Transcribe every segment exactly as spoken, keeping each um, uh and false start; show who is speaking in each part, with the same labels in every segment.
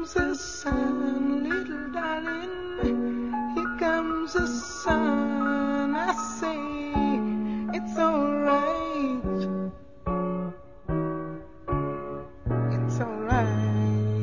Speaker 1: comes the sun, little darling. Here comes the sun. I say it's alright. It's alright.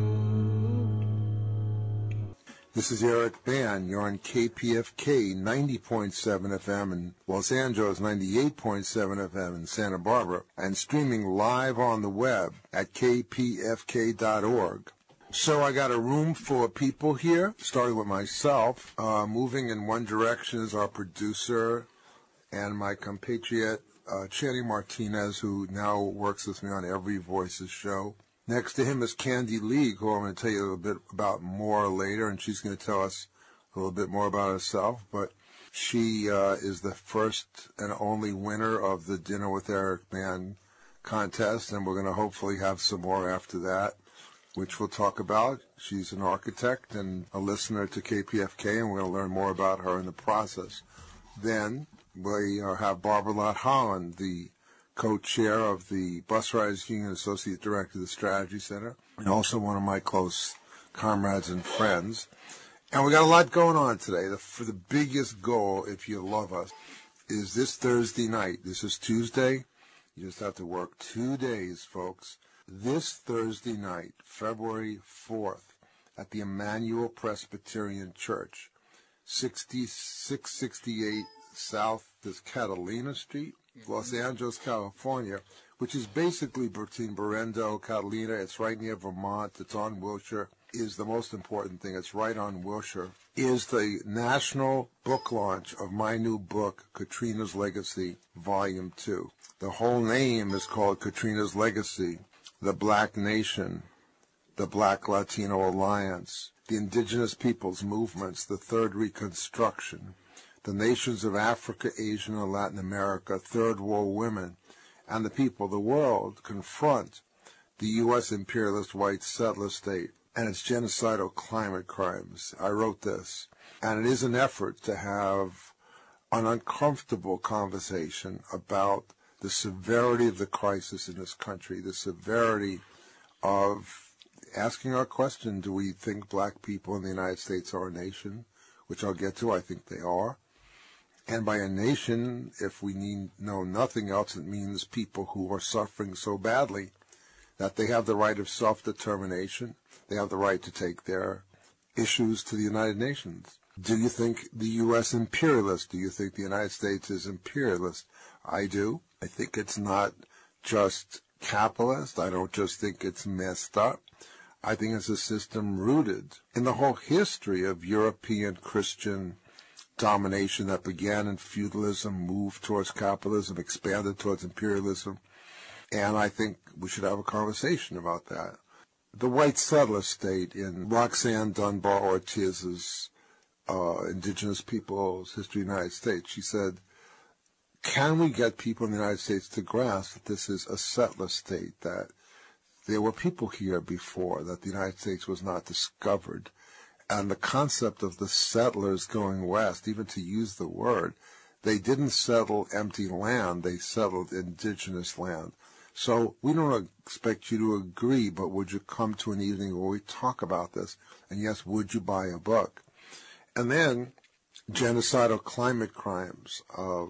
Speaker 2: This is Eric Ban. You're on K P F K ninety point seven F M in Los Angeles, ninety-eight point seven F M in Santa Barbara, and streaming live on the web at K P F K dot org. So I got a room full of people here, starting with myself. Uh, moving in one direction is our producer and my compatriot, uh, Channing Martinez, who now works with me on every Voices show. Next to him is Candy Lee, who I'm going to tell you a little bit about more later, and she's going to tell us a little bit more about herself. But she uh, is the first and only winner of the Dinner with Eric Ban contest, and we're going to hopefully have some more after that, which we'll talk about. She's an architect and a listener to K P F K, and we're going to learn more about her in the process. Then we uh, have Barbara Lott Holland, the co-chair of the Bus Riders Union, Associate Director of the Strategy Center, and also one of my close comrades and friends. And we got a lot going on today. The, for the biggest goal, if you love us, is this Thursday night. This is Tuesday. You just have to work two days, folks. This Thursday night, February fourth, at the Emmanuel Presbyterian Church, sixty-six sixty-eight South this Catalina Street, Los Angeles, California, which is basically between Berendo, Catalina. It's right near Vermont. It's on Wilshire, is the most important thing. It's right on Wilshire, is the national book launch of my new book, Katrina's Legacy, Volume two. The whole name is called Katrina's Legacy, The Black Nation, the Black Latino Alliance, the Indigenous Peoples Movements, the Third Reconstruction, the nations of Africa, Asia, and Latin America, Third World Women, and the people of the world confront the U S imperialist white settler state and its genocidal climate crimes. I wrote this, and it is an effort to have an uncomfortable conversation about the severity of the crisis in this country, the severity of asking our question, do we think black people in the United States are a nation? Which I'll get to, I think they are. And by a nation, if we need know nothing else, it means people who are suffering so badly that they have the right of self-determination. They have the right to take their issues to the United Nations. Do you think the U S imperialist? Do you think the United States is imperialist? I do. I think it's not just capitalist. I don't just think it's messed up. I think it's a system rooted in the whole history of European Christian domination that began in feudalism, moved towards capitalism, expanded towards imperialism, and I think we should have a conversation about that. The white settler state in Roxanne Dunbar Ortiz's uh, Indigenous Peoples History of the United States, she said, can we get people in the United States to grasp that this is a settler state, that there were people here before, that the United States was not discovered? And the concept of the settlers going west, even to use the word, they didn't settle empty land, they settled indigenous land. So we don't expect you to agree, but would you come to an evening where we talk about this? And yes, would you buy a book? And then genocidal climate crimes. Uh,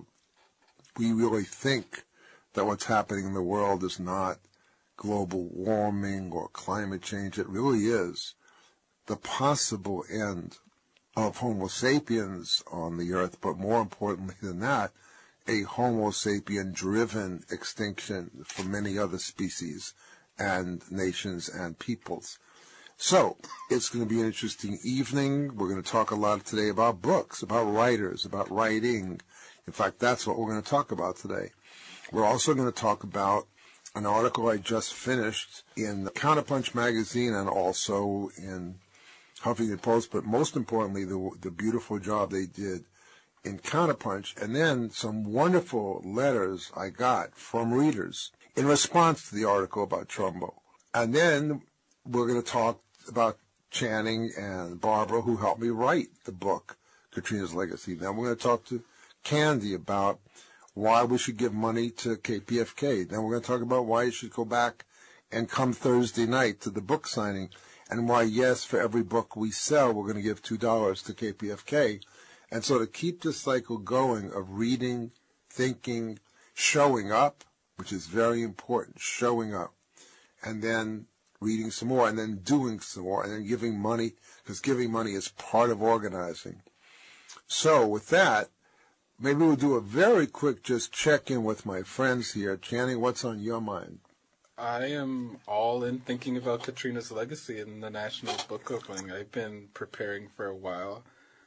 Speaker 2: we really think that what's happening in the world is not global warming or climate change. It really is the possible end of Homo sapiens on the earth, but more importantly than that, a Homo sapien-driven extinction for many other species and nations and peoples. So, it's going to be an interesting evening. We're going to talk a lot today about books, about writers, about writing. In fact, that's what we're going to talk about today. We're also going to talk about an article I just finished in Counterpunch magazine and also in Huffington Post, but most importantly, the, the beautiful job they did in Counterpunch, and then some wonderful letters I got from readers in response to the article about Trumbo. And then we're going to talk about Channing and Barbara, who helped me write the book, Katrina's Legacy. Then we're going to talk to Candy about why we should give money to K P F K. Then we're going to talk about why you should go back and come Thursday night to the book signing. And why, yes, for every book we sell, we're going to give two dollars to K P F K. And so to keep this cycle going of reading, thinking, showing up, which is very important, showing up, and then reading some more, and then doing some more, and then giving money, because giving money is part of organizing. So with that, maybe we'll do a very quick just check-in with my friends here. Channing, what's on your mind?
Speaker 3: I am all in thinking about Katrina's legacy in the National Book Opening. I've been preparing for a while.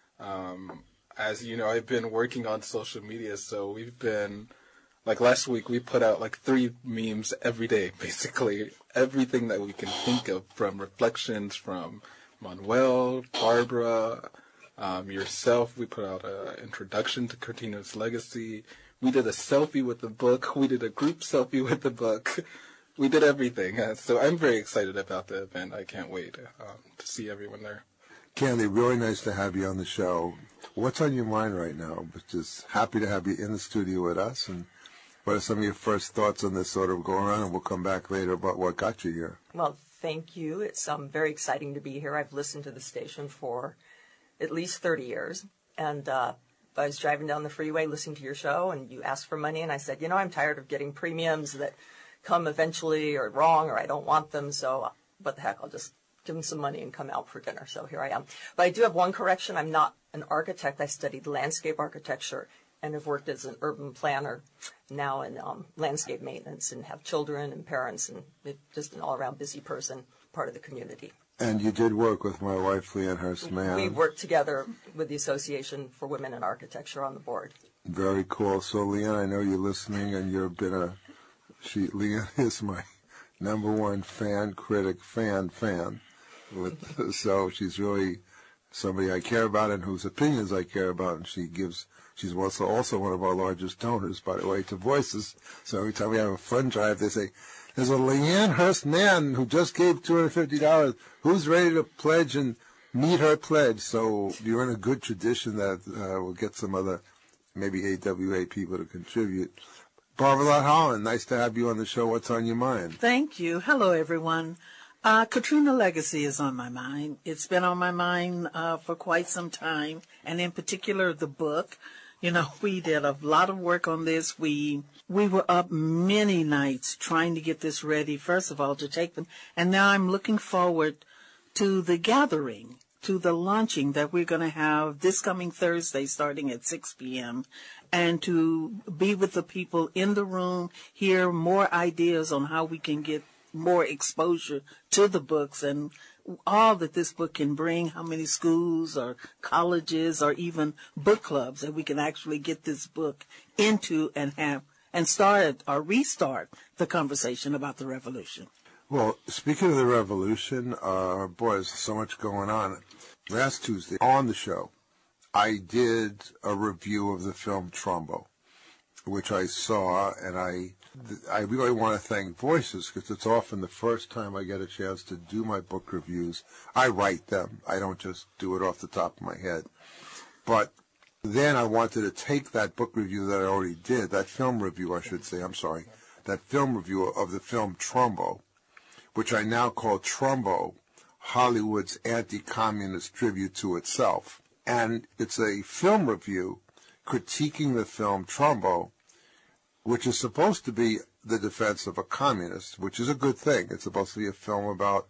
Speaker 3: Um, as you know, I've been working on social media, so we've been, like last week, we put out like three memes every day, basically. Everything that we can think of, from reflections from Manuel, Barbara, um, yourself. We put out an introduction to Katrina's legacy. We did a selfie with the book. We did a group selfie with the book. We did everything. Uh, so I'm very excited about the event. I can't wait um, to see everyone there.
Speaker 2: Candy, really nice to have you on the show. What's on your mind right now? Just happy to have you in the studio with us. And what are some of your first thoughts on this sort of going on? And we'll come back later about what got you here.
Speaker 4: Well, thank you. It's um, very exciting to be here. I've listened to the station for at least thirty years. And uh, I was driving down the freeway listening to your show, and you asked for money. And I said, you know, I'm tired of getting premiums that come eventually or wrong, or I don't want them, so what the heck, I'll just give them some money and come out for dinner. So here I am. But I do have one correction. I'm not an architect. I studied landscape architecture and have worked as an urban planner now in um, landscape maintenance, and have children and parents, and just an all-around busy person, part of the community.
Speaker 2: And you did work with my wife, Leanne Hurst-Mann.
Speaker 4: We worked together with the Association for Women in Architecture on the board.
Speaker 2: Very cool. So, Leanne, I know you're listening, and you've been a She, Leanne is my number one fan, critic, fan, fan. With, so she's really somebody I care about and whose opinions I care about. And she gives, she's also, also one of our largest donors, by the way, to Voices. So every time we have a fund drive, they say, there's a Leanne Hurst-Mann who just gave two hundred fifty dollars. Who's ready to pledge and meet her pledge? So you're in a good tradition that uh, we'll get some other, maybe A W A people to contribute. Barbara Lott Holland, nice to have you on the show. What's on your mind?
Speaker 5: Thank you. Hello, everyone. Uh, Katrina Legacy is on my mind. It's been on my mind uh, for quite some time, and in particular, the book. You know, we did a lot of work on this. We we were up many nights trying to get this ready, first of all, to take them. And now I'm looking forward to the gathering, to the launching that we're going to have this coming Thursday starting at six p.m., and to be with the people in the room, hear more ideas on how we can get more exposure to the books and all that this book can bring, how many schools or colleges or even book clubs that we can actually get this book into and have and start or restart the conversation about the revolution.
Speaker 2: Well, speaking of the revolution, uh, boy, there's so much going on. Last Tuesday on the show, I did a review of the film Trumbo, which I saw, and I I really want to thank Voices, because it's often the first time I get a chance to do my book reviews. I write them. I don't just do it off the top of my head. But then I wanted to take that book review that I already did, that film review, I should say, I'm sorry, that film review of the film Trumbo, which I now call Trumbo, Hollywood's anti-communist tribute to itself. And it's a film review critiquing the film Trumbo, which is supposed to be the defense of a communist, which is a good thing. It's supposed to be a film about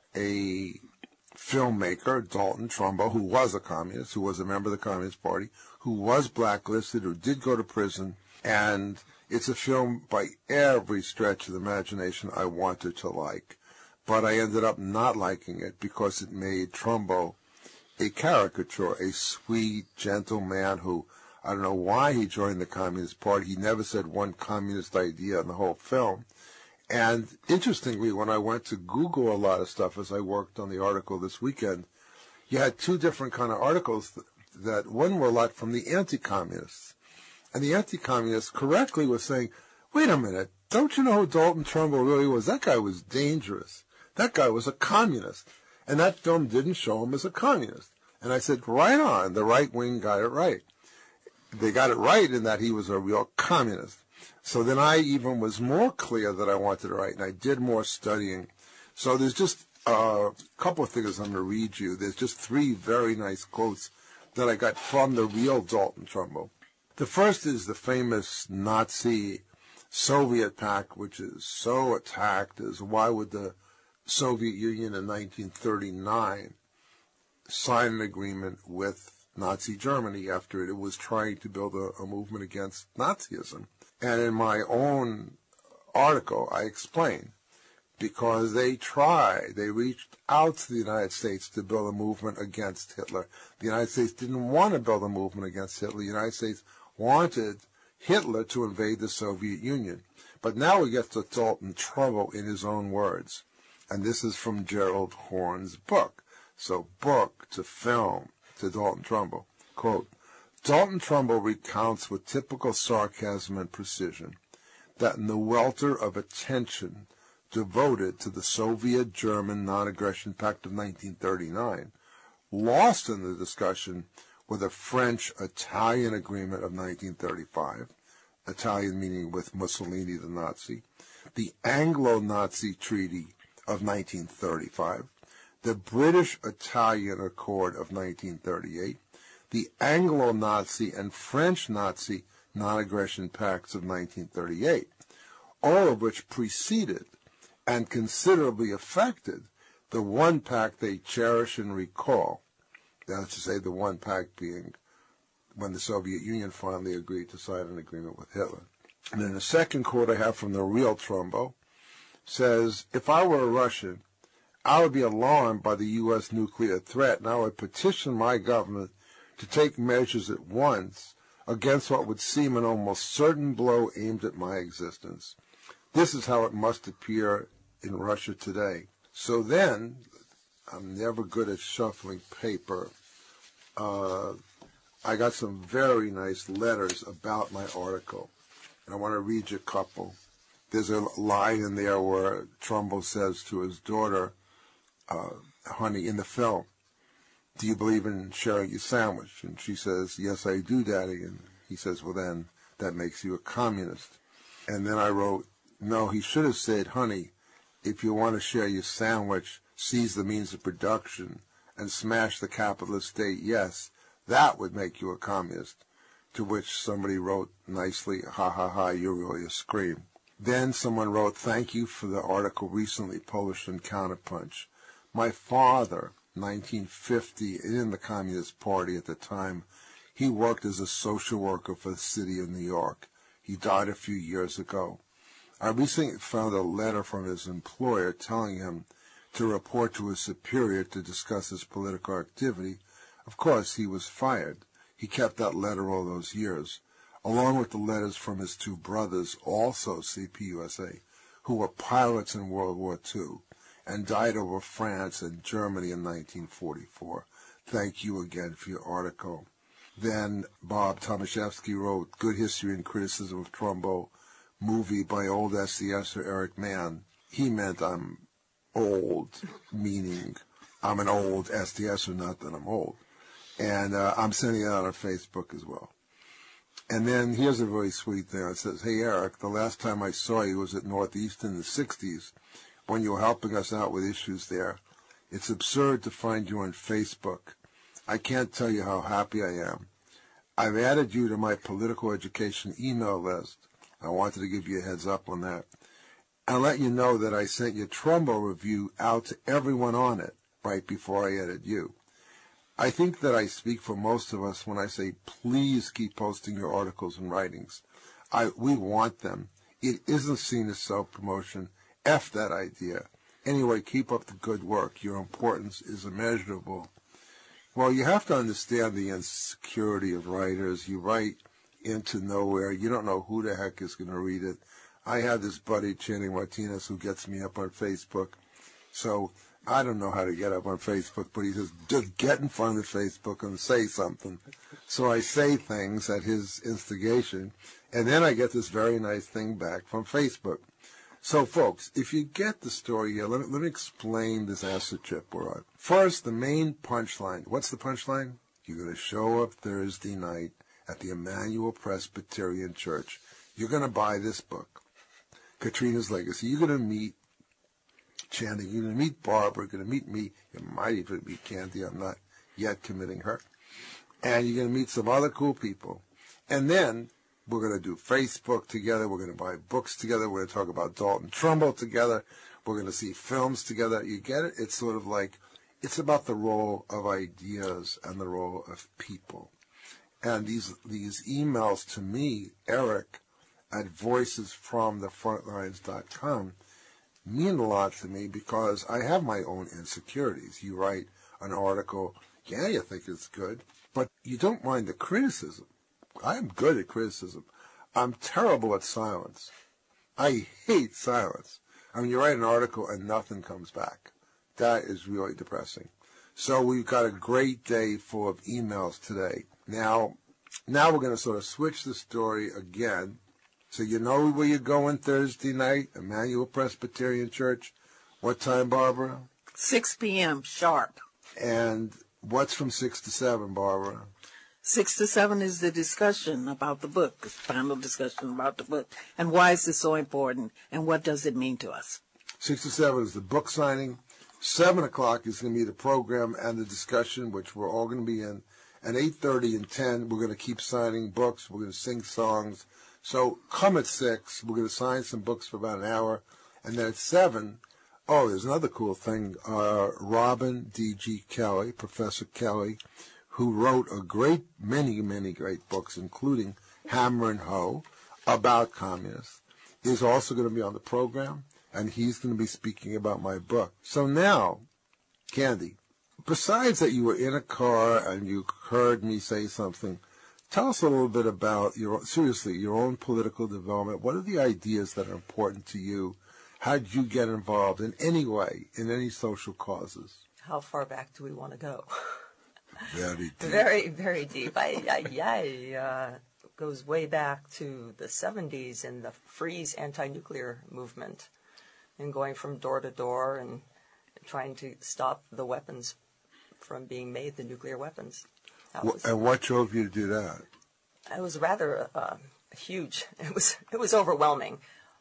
Speaker 2: a filmmaker, Dalton Trumbo, who was a communist, who was a member of the Communist Party, who was blacklisted, who did go to prison. And it's a film by every stretch of the imagination I wanted to like. But I ended up not liking it because it made Trumbo a caricature, a sweet, gentle man who, I don't know why he joined the Communist Party. He never said one communist idea in the whole film. And interestingly, when I went to Google a lot of stuff as I worked on the article this weekend, you had two different kind of articles that, that one were a lot from the anti-communists. And the anti-communists correctly was saying, wait a minute, don't you know who Dalton Trumbo really was? That guy was dangerous. That guy was a communist. And that film didn't show him as a communist. And I said, right on, the right wing got it right. They got it right in that he was a real communist. So then I even was more clear that I wanted to write, and I did more studying. So there's just A uh, couple of things I'm going to read you. There's just three very nice quotes that I got from the real Dalton Trumbo. The first is the famous Nazi Soviet pact, which is so attacked as why would the Soviet Union in nineteen thirty-nine sign an agreement with Nazi Germany after it was trying to build a, a movement against Nazism. And in my own article, I explain, because they tried, they reached out to the United States to build a movement against Hitler. The United States didn't want to build a movement against Hitler. The United States wanted Hitler to invade the Soviet Union. But now we get to Dalton Trumbo in his own words. And this is from Gerald Horne's book. So book to film to Dalton Trumbo. Quote, Dalton Trumbo recounts with typical sarcasm and precision that in the welter of attention devoted to the Soviet-German non-aggression pact of nineteen thirty-nine, lost in the discussion were the French-Italian agreement of nineteen thirty-five, Italian meaning with Mussolini the Nazi, the Anglo-Nazi treaty of nineteen thirty-five, the British-Italian Accord of nineteen thirty-eight, the Anglo-Nazi and French-Nazi non-aggression pacts of nineteen thirty-eight, all of which preceded and considerably affected the one pact they cherish and recall. That's to say, the one pact being when the Soviet Union finally agreed to sign an agreement with Hitler. And then the second quote I have from the real Trumbo says, if I were a Russian, I would be alarmed by the U S nuclear threat, and I would petition my government to take measures at once against what would seem an almost certain blow aimed at my existence. This is how it must appear in Russia today. So then, I'm never good at shuffling paper. Uh, I got some very nice letters about my article, and I want to read you a couple. There's a line in there where Trumbo says to his daughter, uh, honey, in the film, do you believe in sharing your sandwich? And she says, yes, I do, Daddy. And he says, well, then that makes you a communist. And then I wrote, no, he should have said, honey, if you want to share your sandwich, seize the means of production and smash the capitalist state, yes, that would make you a communist. To which somebody wrote nicely, ha ha ha, you're really a scream. Then someone wrote, thank you for the article recently published in Counterpunch. My father, nineteen fifty, in the Communist Party at the time, he worked as a social worker for the city of New York. He died a few years ago. I recently found a letter from his employer telling him to report to his superior to discuss his political activity. Of course, he was fired. He kept that letter all those years, along with the letters from his two brothers, also C P U S A, who were pilots in World War Two and died over France and Germany in nineteen forty-four. Thank you again for your article. Then Bob Tomaszewski wrote, Good History and Criticism of Trumbo, movie by old S D S er Eric Mann. He meant I'm old, meaning I'm an old S D S er, not that I'm old. And uh, I'm sending it out on Facebook as well. And then here's a really sweet thing. It says, hey, Eric, the last time I saw you was at Northeast in the sixties when you were helping us out with issues there. It's absurd to find you on Facebook. I can't tell you how happy I am. I've added you to my political education email list. I wanted to give you a heads up on that. I'll let you know that I sent your Trumbo review out to everyone on it right before I added you. I think that I speak for most of us when I say, please keep posting your articles and writings. I, we want them. It isn't seen as self-promotion. F that idea. Anyway, keep up the good work. Your importance is immeasurable. Well, you have to understand the insecurity of writers. You write into nowhere. You don't know who the heck is going to read it. I have this buddy, Channing Martinez, who gets me up on Facebook. So I don't know how to get up on Facebook, but he says, just get in front of Facebook and say something. So I say things at his instigation, and then I get this very nice thing back from Facebook. So, folks, if you get the story here, let me, let me explain this acid trip we're on. First, the main punchline. What's the punchline? You're going to show up Thursday night at the Emmanuel Presbyterian Church. You're going to buy this book, Katrina's Legacy. You're going to meet Channing. You're going to meet Barbara. You're going to meet me. You might even meet Candy. I'm not yet committing her. And you're going to meet some other cool people. And then we're going to do Facebook together. We're going to buy books together. We're going to talk about Dalton Trumbull together. We're going to see films together. You get it? It's sort of like, it's about the role of ideas and the role of people. And these these emails to me, Eric, at voices from the frontlines dot com, mean a lot to me because I have my own insecurities. You write an article, yeah, you think it's good, but you don't mind the criticism. I'm good at criticism. I'm terrible at silence. I hate silence. I mean, you write an article and nothing comes back. That is really depressing. So we've got a great day full of emails today. Now, now we're going to sort of switch the story again. So you know where you're going Thursday night, Emmanuel Presbyterian Church. What time, Barbara?
Speaker 5: six p.m. sharp.
Speaker 2: And what's from six to seven, Barbara?
Speaker 5: Six to seven is the discussion about the book, the final discussion about the book. And why is this so important, and what does it mean to us?
Speaker 2: Six to seven is the book signing. Seven o'clock is going to be the program and the discussion, which we're all going to be in. And eight thirty and ten, we're going to keep signing books. We're going to sing songs. So come at six. We're going to sign some books for about an hour. And then at seven, oh, there's another cool thing. Uh, Robin D G. Kelley, Professor Kelley, who wrote a great, many, many great books, including Hammer and Hoe, about communists, is also going to be on the program, and he's going to be speaking about my book. So now, Candy, besides that you were in a car and you heard me say something, tell us a little bit about, your seriously, your own political development. What are the ideas that are important to you? How did you get involved in any way, in any social causes?
Speaker 4: How far back do we want to go?
Speaker 2: Very deep.
Speaker 4: Very, very deep. I, I, I uh, goes way back to the seventies and the Freeze anti-nuclear movement, and going from door to door and trying to stop the weapons from being made, the nuclear weapons. That was,
Speaker 2: and what drove you to do that?
Speaker 4: It was rather uh, huge. It was it was overwhelming.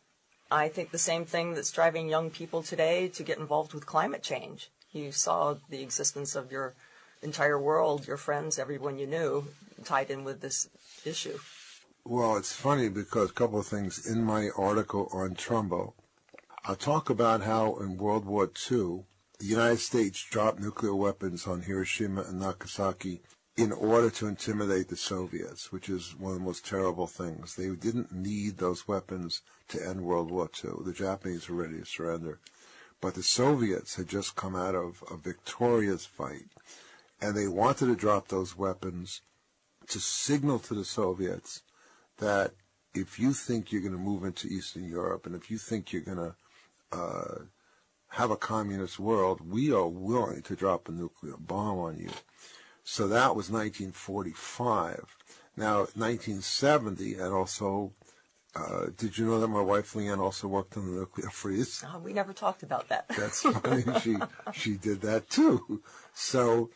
Speaker 4: I think the same thing that's driving young people today to get involved with climate change. You saw the existence of your entire world, your friends, everyone you knew, tied in with this issue.
Speaker 2: Well, it's funny because a couple of things in my article on Trumbo, I'll talk about how in World War Two, the United States dropped nuclear weapons on Hiroshima and Nagasaki in order to intimidate the Soviets, which is one of the most terrible things. They didn't need those weapons to end World War Two. The Japanese were ready to surrender. But the Soviets had just come out of a victorious fight, and they wanted to drop those weapons to signal to the Soviets that if you think you're going to move into Eastern Europe and if you think you're going to uh, have a communist world, we are willing to drop a nuclear bomb on you. So that was nineteen forty-five. Now, nineteen seventy, and also, uh, did you know that my wife Leanne also worked on the nuclear freeze?
Speaker 4: Oh, we never talked about that.
Speaker 2: That's funny. she she did that too. So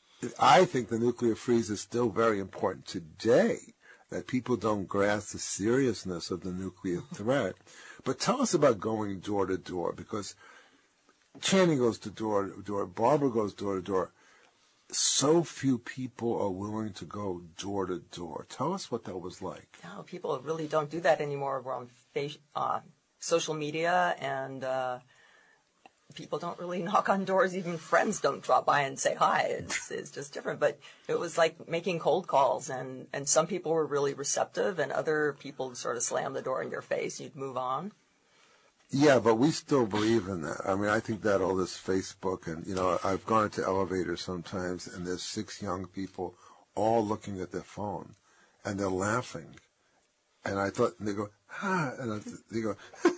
Speaker 2: I think the nuclear freeze is still very important today, that people don't grasp the seriousness of the nuclear threat. But tell us about going door to door, because Channing goes to door to door, Barbara goes door to door. So few people are willing to go door to door. Tell us what that was like.
Speaker 4: No, people really don't do that anymore. We're on face, uh, social media, and uh, people don't really knock on doors. Even friends don't drop by and say hi. It's, it's just different. But it was like making cold calls, and, and some people were really receptive, and other people sort of slam the door in your face. You'd move on.
Speaker 2: Yeah, but we still believe in that. I mean, I think that all this Facebook and, you know, I've gone into elevators sometimes and there's six young people all looking at their phone and they're laughing. And I thought, and they go, ah, and I, they go,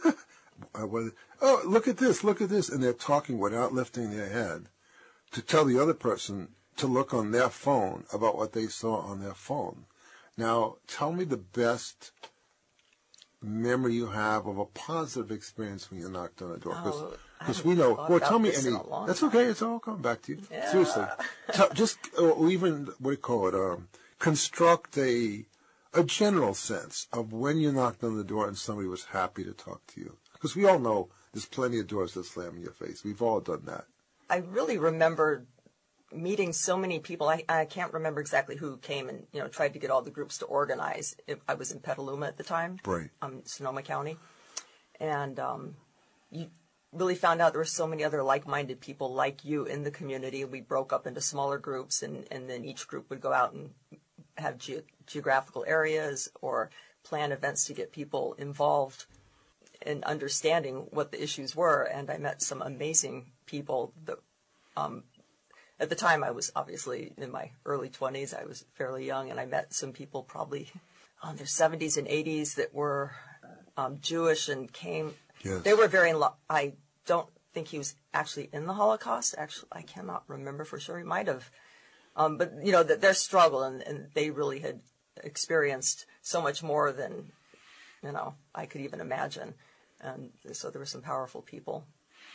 Speaker 2: oh, look at this, look at this. And they're talking without lifting their head to tell the other person to look on their phone about what they saw on their phone. Now, tell me the best memory you have of a positive experience when you knocked on a door, because
Speaker 4: oh,
Speaker 2: we know. Well, tell me any. That's
Speaker 4: time.
Speaker 2: okay. It's all coming back to you.
Speaker 4: Yeah.
Speaker 2: Seriously, tell, just or even what do you call it? Um, construct a a general sense of when you knocked on the door and somebody was happy to talk to you? Because we all know there's plenty of doors that slam in your face. We've all done that.
Speaker 4: I really remember meeting so many people. I, I can't remember exactly who came and, you know, tried to get all the groups to organize. I was in Petaluma at the time,
Speaker 2: right?
Speaker 4: Um, Sonoma County. And um, you really found out there were so many other like-minded people like you in the community. We broke up into smaller groups, and, and then each group would go out and have ge- geographical areas or plan events to get people involved in understanding what the issues were. And I met some amazing people that, um, at the time I was obviously in my early twenties. I was fairly young, and I met some people probably in their seventies and eighties that were um, Jewish and came.
Speaker 2: Yes.
Speaker 4: They were very in lo- I don't think he was actually in the Holocaust. Actually, I cannot remember for sure. He might have. Um, but, you know, that their struggle, and, and they really had experienced so much more than, you know, I could even imagine. And so there were some powerful people.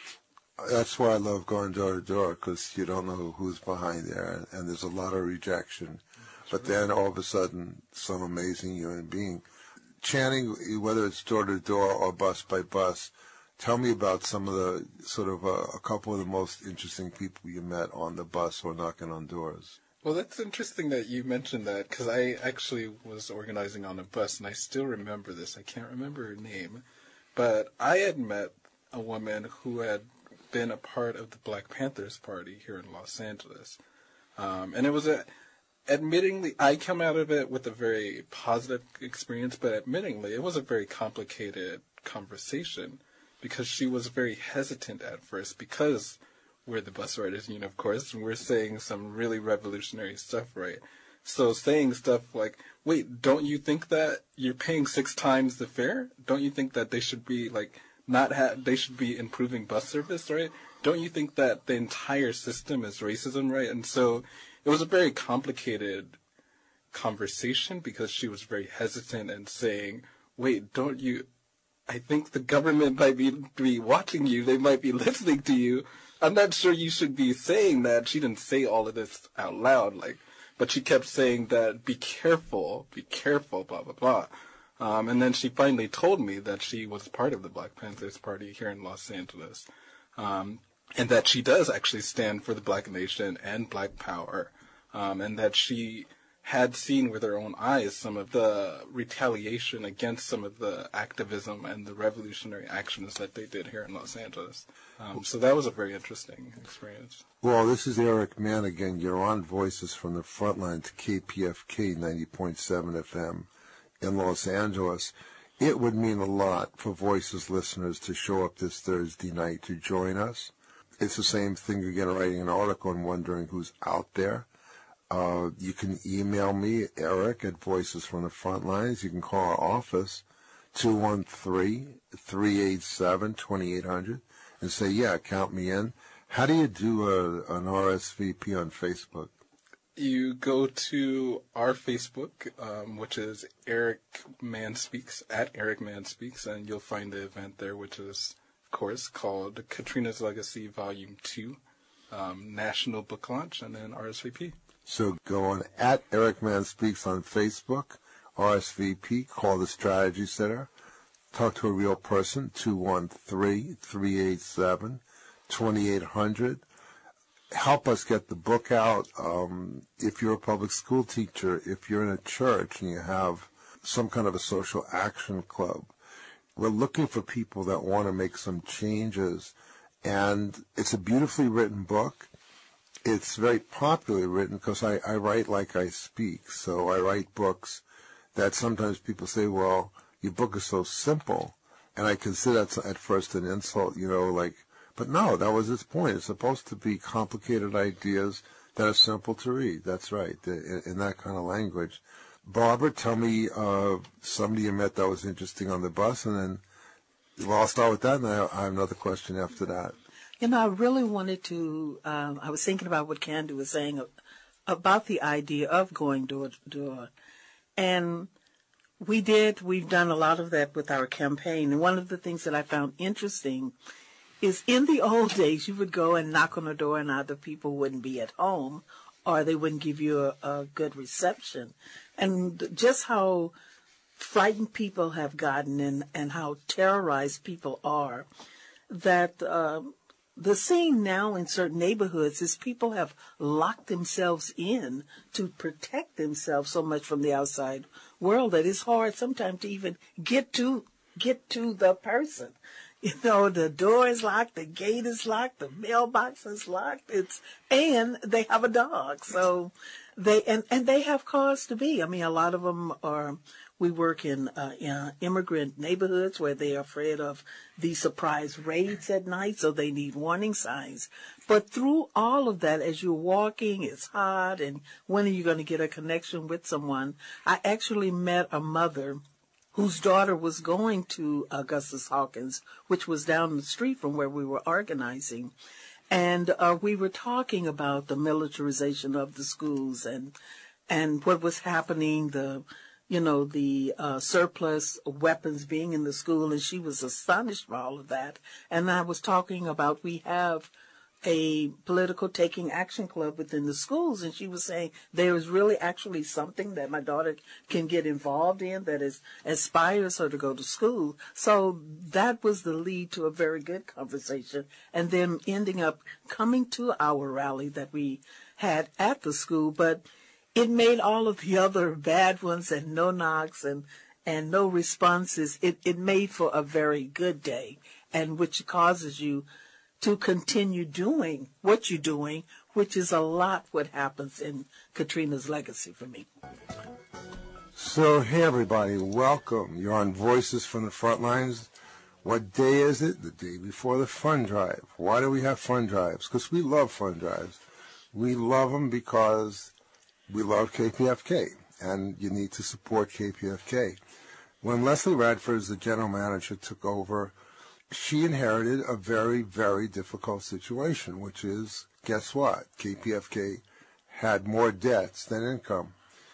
Speaker 2: That's why I love going door to door, because you don't know who's behind there, and, and there's a lot of rejection. But then all of a sudden, some amazing human being. Channing, whether it's door to door or bus by bus, tell me about some of the, sort of uh, a couple of the most interesting people you met on the bus or knocking on doors.
Speaker 3: Well, that's interesting that you mentioned that, because I actually was organizing on a bus, and I still remember this. I can't remember her name, but I had met a woman who had been a part of the Black Panthers Party here in Los Angeles. Um, and it was a, admittingly, I come out of it with a very positive experience, but admittingly, it was a very complicated conversation, because she was very hesitant at first, because we're the bus riders union, of course, and we're saying some really revolutionary stuff, right? So saying stuff like, wait, don't you think that you're paying six times the fare? Don't you think that they should be, like, not have, they should be improving bus service, right? Don't you think that the entire system is racism, right? And so it was a very complicated conversation, because she was very hesitant and saying, wait, don't you, I think the government might be, be watching you. They might be listening to you. I'm not sure you should be saying that. She didn't say all of this out loud, like, but she kept saying that, be careful, be careful, blah, blah, blah. Um, and then she finally told me that she was part of the Black Panthers Party here in Los Angeles, um, and that she does actually stand for the Black nation and Black power, um, and that she had seen with her own eyes some of the retaliation against some of the activism and the revolutionary actions that they did here in Los Angeles. Um, so that was a very interesting experience.
Speaker 2: Well, this is Eric Mann again. You're on Voices from the Frontline to K P F K ninety point seven F M in Los Angeles. It would mean a lot for Voices listeners to show up this Thursday night to join us. It's the same thing again, writing an article and wondering who's out there. Uh, you can email me, Eric, at Voices from the Frontlines. You can call our office, two one three, three eight seven, two eight zero zero, and say, yeah, count me in. How do you do a, an R S V P on Facebook?
Speaker 3: You go to our Facebook, um, which is Eric Mann Speaks, at Eric Mann Speaks, and you'll find the event there, which is, of course, called Katrina's Legacy Volume two, um, National Book Launch, and then R S V P.
Speaker 2: So go on at Eric Mann Speaks on Facebook, R S V P, call the Strategy Center, talk to a real person, two one three, three eight seven, two eight zero zero. Help us get the book out. Um, if you're a public school teacher, if you're in a church and you have some kind of a social action club, we're looking for people that want to make some changes. And it's a beautifully written book. It's very popularly written because I, I write like I speak. So I write books that sometimes people say, well, your book is so simple. And I consider that at first an insult, you know, like, but no, that was its point. It's supposed to be complicated ideas that are simple to read. That's right, in, in that kind of language. Barbara, tell me uh, somebody you met that was interesting on the bus, and then, well, I'll start with that, and I, I have another question after that.
Speaker 5: You know, I really wanted to, um, I was thinking about what Candy was saying about the idea of going door to door. And we did, we've done a lot of that with our campaign. And one of the things that I found interesting is in the old days, you would go and knock on a door and either people wouldn't be at home or they wouldn't give you a, a good reception. And just how frightened people have gotten and, and how terrorized people are, that uh, the scene now in certain neighborhoods is people have locked themselves in to protect themselves so much from the outside world that it's hard sometimes to even get to get to the person. You know, the door is locked, the gate is locked, the mailbox is locked. It's and they have a dog, so they and, and they have cause to be. I mean, a lot of them are. We work in, uh, in immigrant neighborhoods where they are afraid of the surprise raids at night, so they need warning signs. But through all of that, as you're walking, it's hot, and when are you going to get a connection with someone? I actually met a mother whose daughter was going to Augustus Hawkins, which was down the street from where we were organizing. And uh, we were talking about the militarization of the schools and and what was happening, the you know, the uh, surplus weapons being in the school, and she was astonished by all of that. And I was talking about we have a political taking action club within the schools, and she was saying there is really actually something that my daughter can get involved in that is inspires her to go to school. So that was the lead to a very good conversation, and then ending up coming to our rally that we had at the school. But it made all of the other bad ones and no knocks and, and no responses. It, it made for a very good day, and which causes you to continue doing what you're doing, which is a lot what happens in Katrina's legacy for me.
Speaker 2: So, hey everybody, welcome. You're on Voices from the Front Lines. What day is it? The day before the fund drive. Why do we have fund drives? Because we love fund drives. We love them because we love K P F K, and you need to support K P F K. When Leslie Radford, as the general manager, took over, she inherited a very, very difficult situation, which is, guess what? K P F K had more debts than income,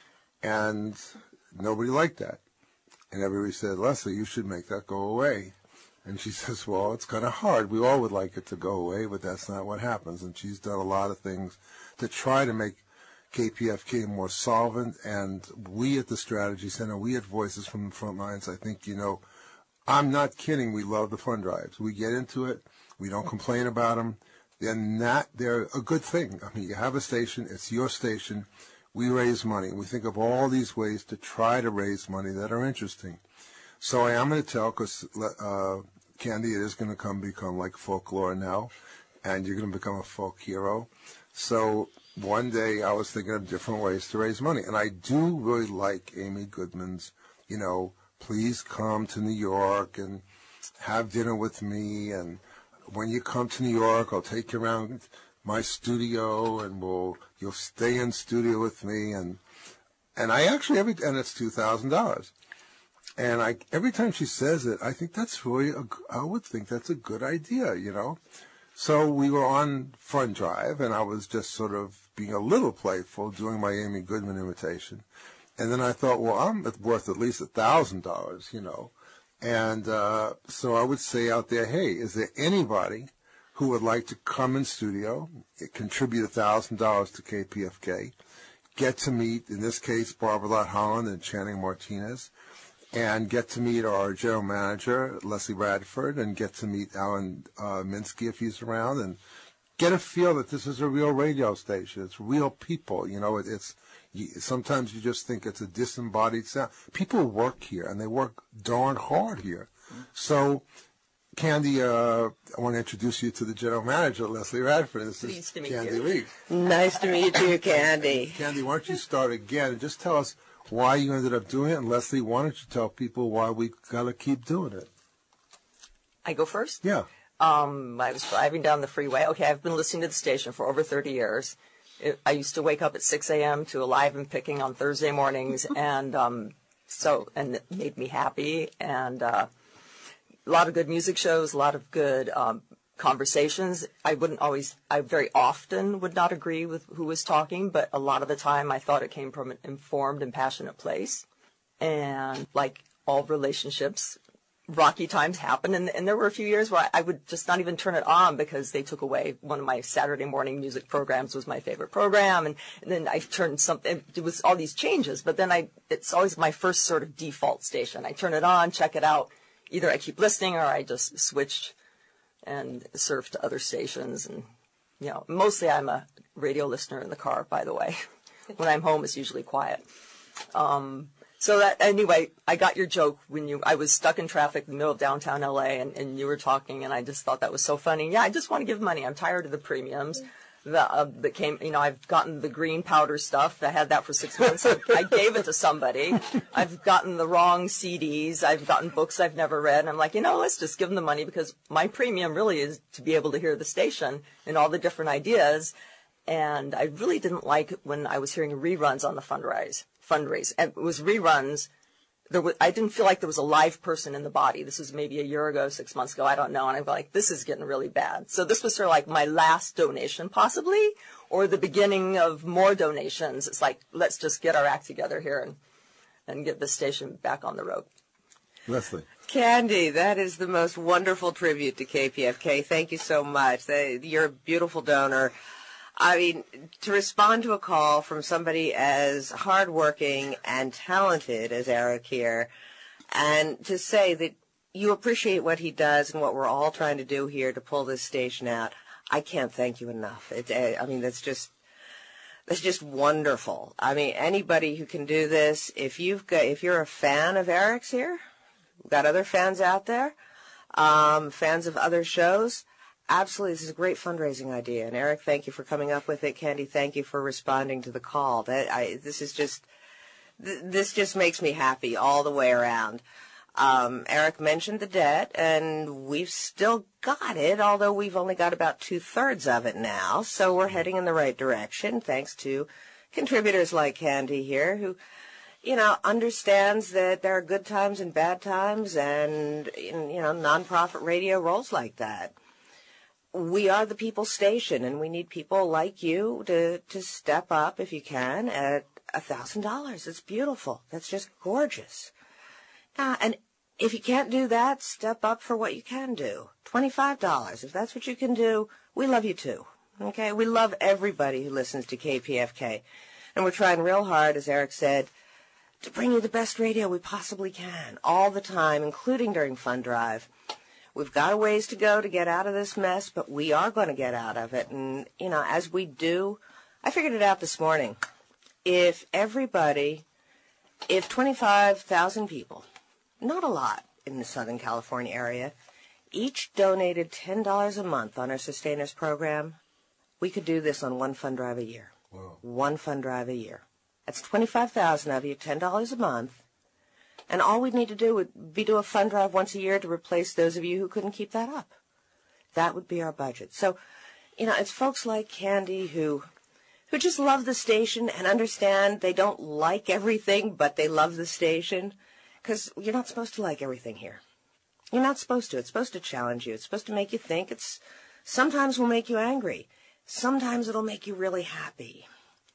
Speaker 2: and nobody liked that. And everybody said, Leslie, you should make that go away. And she says, well, it's kind of hard. We all would like it to go away, but that's not what happens. And she's done a lot of things to try to make K P F K more solvent, and we at the Strategy Center, we at Voices from the Front Lines, I think, you know, I'm not kidding, we love the fund drives. We get into it, we don't complain about them, and that, they're a good thing. I mean, you have a station, it's your station, we raise money. We think of all these ways to try to raise money that are interesting. So I am going to tell, because, uh, Candy, it is going to come become like folklore now, and you're going to become a folk hero. So one day I was thinking of different ways to raise money. And I do really like Amy Goodman's, you know, please come to New York and have dinner with me. And when you come to New York, I'll take you around my studio and we'll, you'll stay in studio with me. And, and I actually, every, and it's two thousand dollars. And I, every time she says it, I think that's really, a, I would think that's a good idea, you know. So we were on Fund Drive, and I was just sort of being a little playful, doing my Amy Goodman imitation. And then I thought, well, I'm worth at least a thousand dollars, you know. And uh, so I would say out there, hey, is there anybody who would like to come in studio, contribute a thousand dollars to K P F K, get to meet, in this case, Barbara Lott Holland and Channing Martinez, and get to meet our general manager, Leslie Radford, and get to meet Alan uh, Minsky if he's around, and get a feel that this is a real radio station. It's real people. You know, it, it's you, sometimes you just think it's a disembodied sound. People work here, and they work darn hard here. Mm-hmm. So, Candy, uh, I want to introduce you to the general manager, Leslie Radford. This
Speaker 4: Pleased
Speaker 2: is
Speaker 4: to meet
Speaker 2: Candy
Speaker 4: you.
Speaker 2: Lee.
Speaker 6: Nice to meet you, Candy.
Speaker 2: Candy, why don't you start again and just tell us why you ended up doing it, and Leslie, why don't you tell people why we got to keep doing it?
Speaker 4: I go first?
Speaker 2: Yeah.
Speaker 4: Um, I was driving down the freeway. Okay, I've been listening to the station for over thirty years. It, I used to wake up at six a.m. to Alive and Picking on Thursday mornings, and um, so and it made me happy. And uh, a lot of good music shows, a lot of good um, conversations. I wouldn't always, I very often would not agree with who was talking, but a lot of the time I thought it came from an informed and passionate place. And like all relationships, rocky times happen, and, and there were a few years where I, I would just not even turn it on because they took away one of my Saturday morning music programs was my favorite program, and, and then I turned something, it was all these changes, but then I, it's always my first sort of default station. I turn it on, check it out, either I keep listening or I just switch and surf to other stations, and, you know, mostly I'm a radio listener in the car, by the way. When I'm home, it's usually quiet. Um, So that, anyway, I got your joke when you, I was stuck in traffic in the middle of downtown L A and, and you were talking, and I just thought that was so funny. Yeah, I just want to give money. I'm tired of the premiums that, uh, that came, you know, I've gotten the green powder stuff. I had that for six months. I, I gave it to somebody. I've gotten the wrong C Ds. I've gotten books I've never read. And I'm like, you know, let's just give them the money because my premium really is to be able to hear the station and all the different ideas. And I really didn't like when I was hearing reruns on the fundraise. fundraise. And it was reruns. There was, I didn't feel like there was a live person in the body. This was maybe a year ago, six months ago. I don't know. And I'm like, this is getting really bad. So this was sort of like my last donation, possibly, or the beginning of more donations. It's like, let's just get our act together here and, and get this station back on the road.
Speaker 2: Leslie.
Speaker 6: Candy, that is the most wonderful tribute to K P F K. Thank you so much. They, you're a beautiful donor. I mean, to respond to a call from somebody as hardworking and talented as Eric here, and to say that you appreciate what he does and what we're all trying to do here to pull this station out, I can't thank you enough. It's, I mean, that's just, that's just wonderful. I mean, anybody who can do this, if you've got, if you're a fan of Eric's here, we've got other fans out there, um, fans of other shows. Absolutely, this is a great fundraising idea. And Eric, thank you for coming up with it. Candy, thank you for responding to the call. That I, this is just, th- this just makes me happy all the way around. Um, Eric mentioned the debt, and we've still got it, although we've only got about two-thirds of it now. So we're heading in the right direction, thanks to contributors like Candy here, who, you know, understands that there are good times and bad times, and, you know, nonprofit radio rolls like that. We are the people's station, and we need people like you to, to step up, if you can, at one thousand dollars. It's beautiful. That's just gorgeous. Uh, and if you can't do that, step up for what you can do. twenty-five dollars. If that's what you can do, we love you too. Okay? We love everybody who listens to K P F K. And we're trying real hard, as Eric said, to bring you the best radio we possibly can, all the time, including during Fund Drive. We've got a ways to go to get out of this mess, but we are going to get out of it. And, you know, as we do, I figured it out this morning. If everybody, if twenty-five thousand people, not a lot in the Southern California area, each donated ten dollars a month on our Sustainers program, we could do this on one fund drive a year.
Speaker 2: Wow.
Speaker 6: One fund drive a year. That's twenty-five thousand of you, ten dollars a month. And all we'd need to do would be do a fund drive once a year to replace those of you who couldn't keep that up. That would be our budget. So, you know, it's folks like Candy who who just love the station and understand they don't like everything, but they love the station. Because you're not supposed to like everything here. You're not supposed to. It's supposed to challenge you. It's supposed to make you think. It's sometimes will make you angry. Sometimes it'll make you really happy.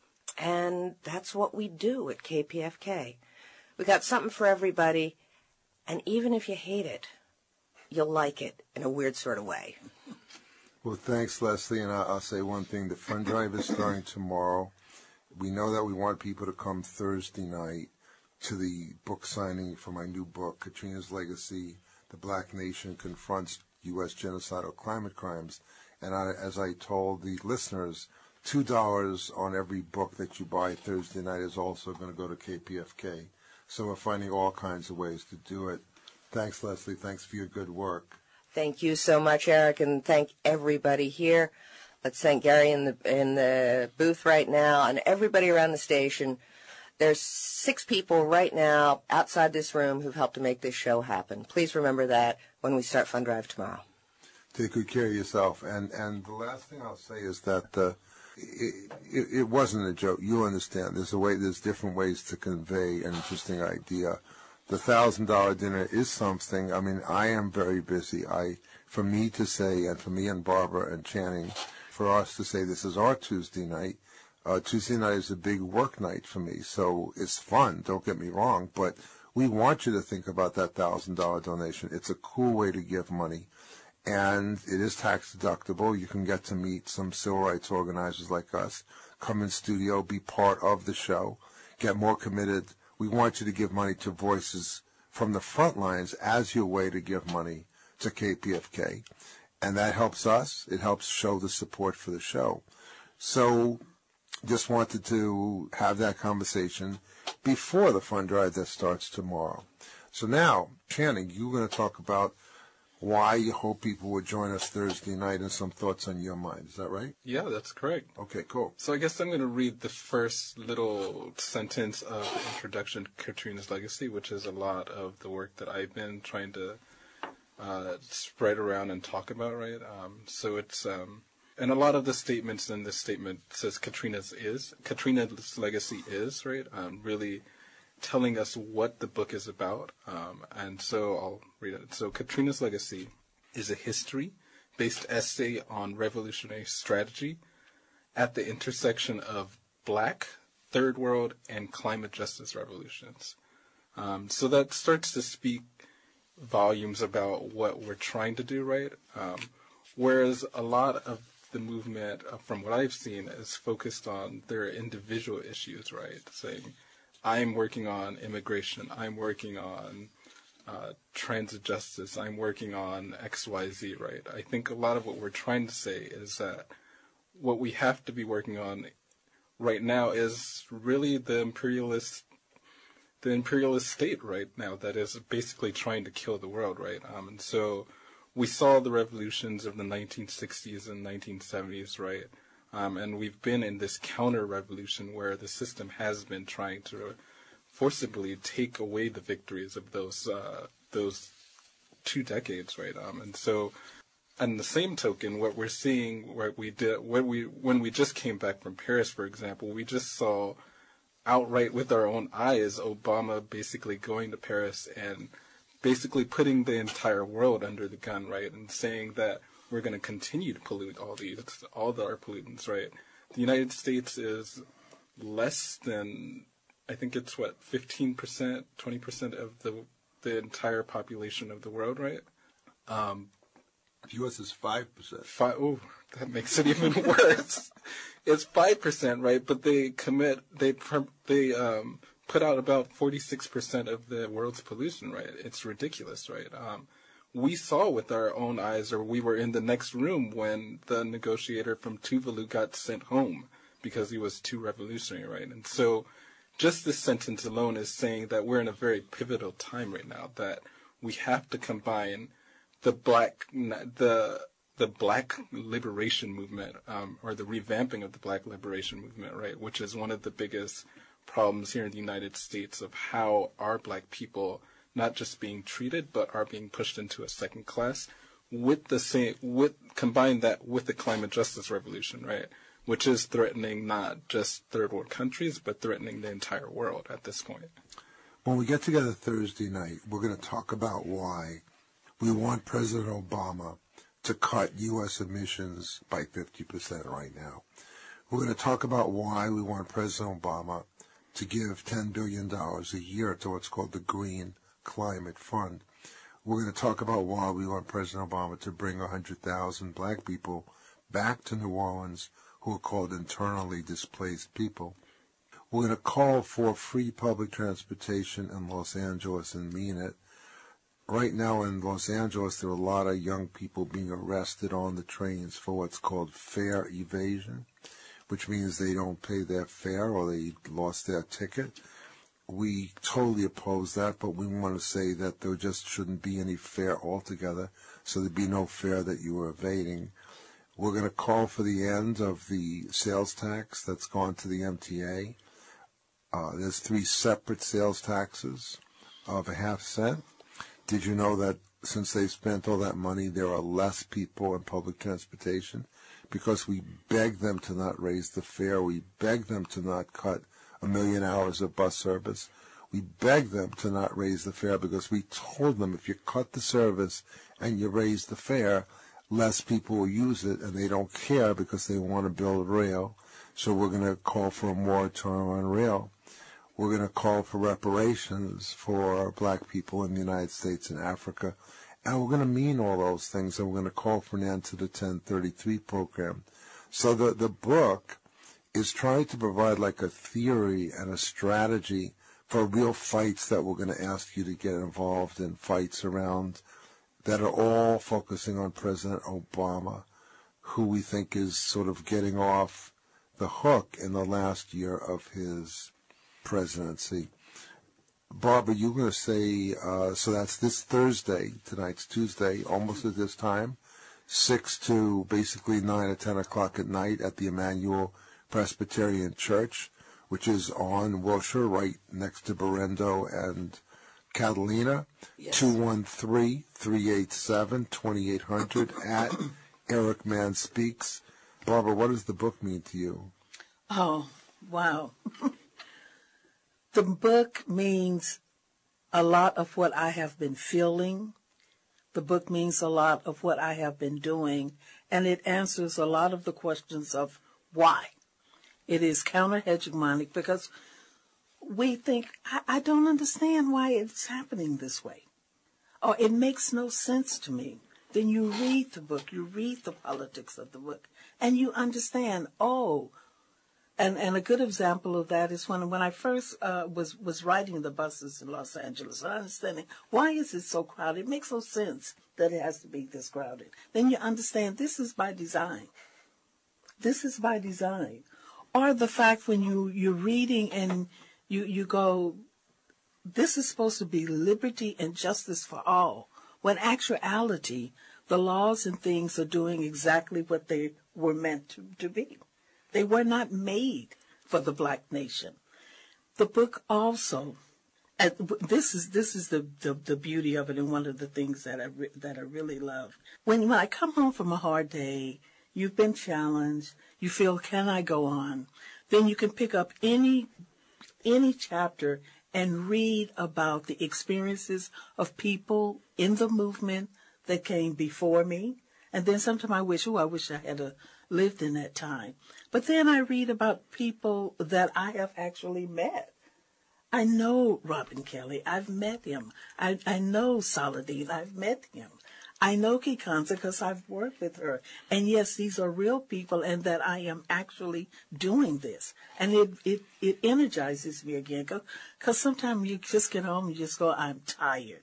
Speaker 6: And that's what we do at K P F K. We got something for everybody, and even if you hate it, you'll like it in a weird sort of way.
Speaker 2: Well, thanks, Leslie, and I'll, I'll say one thing. The fund drive is starting tomorrow. We know that we want people to come Thursday night to the book signing for my new book, Katrina's Legacy, The Black Nation Confronts U S Genocidal Climate Crimes. And I, as I told the listeners, two dollars on every book that you buy Thursday night is also going to go to K P F K. So we're finding all kinds of ways to do it. Thanks, Leslie. Thanks for your good work.
Speaker 6: Thank you so much, Eric, and thank everybody here. Let's thank Gary in the in the booth right now and everybody around the station. There's six people right now outside this room who've helped to make this show happen. Please remember that when we start Fund Drive tomorrow.
Speaker 2: Take good care of yourself. And and the last thing I'll say is that uh, it, it, it wasn't a joke. You understand. There's a way. There's different ways to convey an interesting idea. The thousand dollar dinner is something. I mean, I am very busy. I, for me to say, and for me and Barbara and Channing, for us to say this is our Tuesday night. Uh, Tuesday night is a big work night for me, so it's fun. Don't get me wrong, but we want you to think about that one thousand dollars donation. It's a cool way to give money, and it is tax deductible. You can get to meet some civil rights organizers like us, come in studio, be part of the show, get more committed. We want you to give money to Voices from the Front Lines as your way to give money to K P F K, and that helps us. It helps show the support for the show. So just wanted to have that conversation before the fund drive that starts tomorrow. So now, Channing, you're going to talk about why you hope people would join us Thursday night and some thoughts on your mind. Is that right?
Speaker 3: Yeah, that's correct.
Speaker 2: Okay, cool.
Speaker 3: So I guess I'm going to read the first little sentence of the introduction to Katrina's Legacy, which is a lot of the work that I've been trying to uh, spread around and talk about, right? Um, so it's... Um, And a lot of the statements in this statement says Katrina's is, Katrina's Legacy is, right? Um, really telling us what the book is about. Um, and so I'll read it. So Katrina's Legacy is a history-based essay on revolutionary strategy at the intersection of Black, Third World, and climate justice revolutions. Um, so that starts to speak volumes about what we're trying to do, right? Um, whereas a lot of the movement, uh, from what I've seen, is focused on their individual issues, right? Saying, I'm working on immigration, I'm working on uh, transit justice, I'm working on X Y Z, right? I think a lot of what we're trying to say is that what we have to be working on right now is really the imperialist, the imperialist state right now that is basically trying to kill the world, right? Um, and so we saw the revolutions of the nineteen sixties and nineteen seventies, right? Um, and we've been in this counter-revolution where the system has been trying to forcibly take away the victories of those uh, those two decades, right? Um, and so, on the same token, what we're seeing, what we did, what we when we just came back from Paris, for example, we just saw outright with our own eyes Obama basically going to Paris and basically putting the entire world under the gun, right, and saying that we're going to continue to pollute all these, all the, our pollutants, right? The United States is less than, I think it's what, fifteen percent, twenty percent of the the entire population of the world, right? Um,
Speaker 2: the U S is five percent.
Speaker 3: Five, oh, that makes it even worse. It's five percent, right? But they commit, they they um, put out about forty-six percent of the world's pollution, right? It's ridiculous, right? Um, we saw with our own eyes, or we were in the next room when the negotiator from Tuvalu got sent home because he was too revolutionary, right? And so just this sentence alone is saying that we're in a very pivotal time right now, that we have to combine the black, the the black liberation movement, um, or the revamping of the black liberation movement, right, which is one of the biggest problems here in the United States of how our black people not just being treated, but are being pushed into a second class, with the same, with, combine that with the climate justice revolution, right, which is threatening not just third world countries, but threatening the entire world at this point.
Speaker 2: When we get together Thursday night, we're going to talk about why we want President Obama to cut U S emissions by fifty percent right now. We're going to talk about why we want President Obama to give ten billion dollars a year to what's called the Green Climate Fund. We're going to talk about why we want President Obama to bring one hundred thousand black people back to New Orleans who are called internally displaced people. We're going to call for free public transportation in Los Angeles and mean it. Right now in Los Angeles, there are a lot of young people being arrested on the trains for what's called fare evasion, which means they don't pay their fare or they lost their ticket. We totally oppose that, but we want to say that there just shouldn't be any fare altogether, so there'd be no fare that you were evading. We're going to call for the end of the sales tax that's gone to the M T A. Uh, there's three separate sales taxes of a half cent. Did you know that since they've spent all that money, there are less people in public transportation? Because we beg them to not raise the fare. We beg them to not cut a million hours of bus service. We beg them to not raise the fare because we told them if you cut the service and you raise the fare, less people will use it, and they don't care because they want to build rail. So we're going to call for a moratorium on rail. We're going to call for reparations for black people in the United States and Africa. And we're going to mean all those things, and we're going to call for an end to the ten thirty-three program. So the, the book is trying to provide like a theory and a strategy for real fights that we're going to ask you to get involved in, fights around that are all focusing on President Obama, who we think is sort of getting off the hook in the last year of his presidency. Barbara, you're going to say, uh, so that's this Thursday, tonight's Tuesday, almost at this time, six to basically nine or ten o'clock at night at the Emmanuel Presbyterian Church, which is on Wilshire, right next to Berendo and Catalina. Yes. two one three, three eight seven, two eight zero zero at Eric Mann Speaks. Barbara, what does the book mean to you?
Speaker 5: Oh, wow. The book means a lot of what I have been feeling. The book means a lot of what I have been doing, and it answers a lot of the questions of why. It is counter-hegemonic because we think, I, I don't understand why it's happening this way. Or it makes no sense to me. Then you read the book, you read the politics of the book, and you understand, oh, And and a good example of that is when when I first uh, was was riding the buses in Los Angeles, and understanding why is it so crowded? It makes no sense that it has to be this crowded. Then you understand this is by design. This is by design. Or the fact when you you're reading and you you go, this is supposed to be liberty and justice for all. When actuality, the laws and things are doing exactly what they were meant to, to be. They were not made for the black nation. The book also, and this is this is the, the, the beauty of it, and one of the things that I re, that I really love. When when I come home from a hard day, you've been challenged, you feel, can I go on? Then you can pick up any any chapter and read about the experiences of people in the movement that came before me. And then sometimes I wish, oh, I wish I had a, lived in that time. But then I read about people that I have actually met. I know Robin Kelly. I've met him. I, I know Saladin. I've met him. I know Kikanza because I've worked with her. And yes, these are real people and that I am actually doing this. And it, it, it energizes me again because sometimes you just get home and you just go, I'm tired.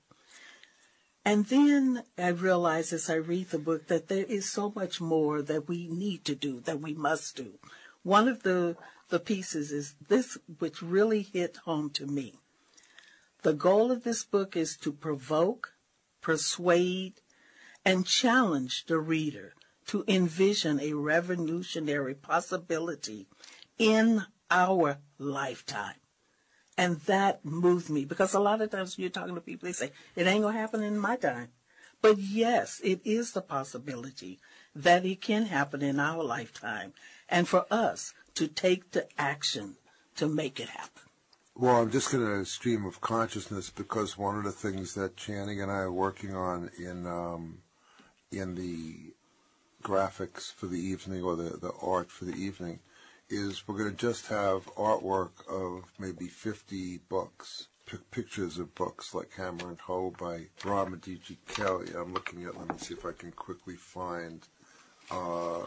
Speaker 5: And then I realize as I read the book that there is so much more that we need to do, that we must do. One of the, the pieces is this, which really hit home to me. The goal of this book is to provoke, persuade, and challenge the reader to envision a revolutionary possibility in our lifetime. And that moved me because a lot of times when you're talking to people, they say, it ain't going to happen in my time. But yes, it is the possibility that it can happen in our lifetime. And for us to take the action to make it happen.
Speaker 2: Well, I'm just going to stream of consciousness because one of the things that Channing and I are working on in um, in the graphics for the evening or the, the art for the evening is we're going to just have artwork of maybe fifty books, p- pictures of books like Hammer and Hoe by Robert D G Kelly. I'm looking at, let me see if I can quickly find uh,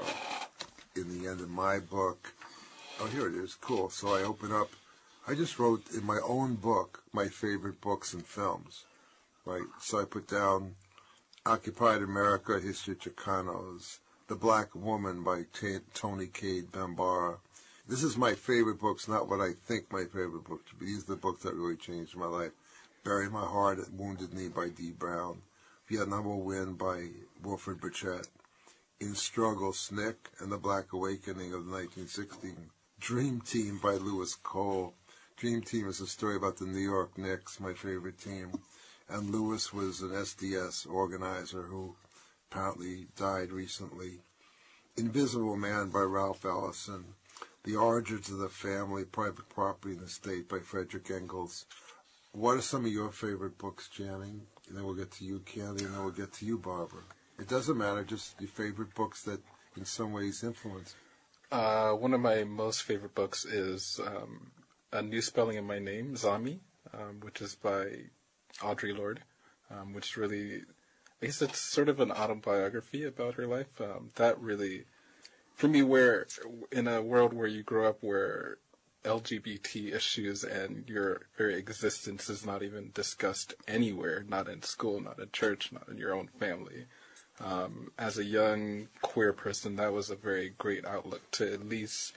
Speaker 2: in the end of my book. Oh, here it is. Cool. So I open up. I just wrote in my own book my favorite books and films, right? So I put down Occupied America, History of Chicanos, The Black Woman by T- Tony Cade Bambara. This is my favorite books, not what I think my favorite book to be. These are the books that really changed my life. Bury My Heart at Wounded Knee by Dee Brown. Vietnam Will Win by Wilfred Burchett. In Struggle, Snick and the Black Awakening of the nineteen sixties. Dream Team by Lewis Cole. Dream Team is a story about the New York Knicks, my favorite team. And Lewis was an S D S organizer who apparently died recently. Invisible Man by Ralph Ellison. The Origins of the Family, Private Property in the State by Frederick Engels. What are some of your favorite books, Channing? And then we'll get to you, Candy, and then we'll get to you, Barbara. It doesn't matter, just your favorite books that in some ways influence.
Speaker 3: Uh, one of my most favorite books is um, A New Spelling of My Name, Zami, um, which is by Audre Lorde, um, which really, I guess it's sort of an autobiography about her life. Um, that really, for me, where in a world where you grow up where L G B T issues and your very existence is not even discussed anywhere, not in school, not in church, not in your own family. Um, as a young queer person, that was a very great outlook to at least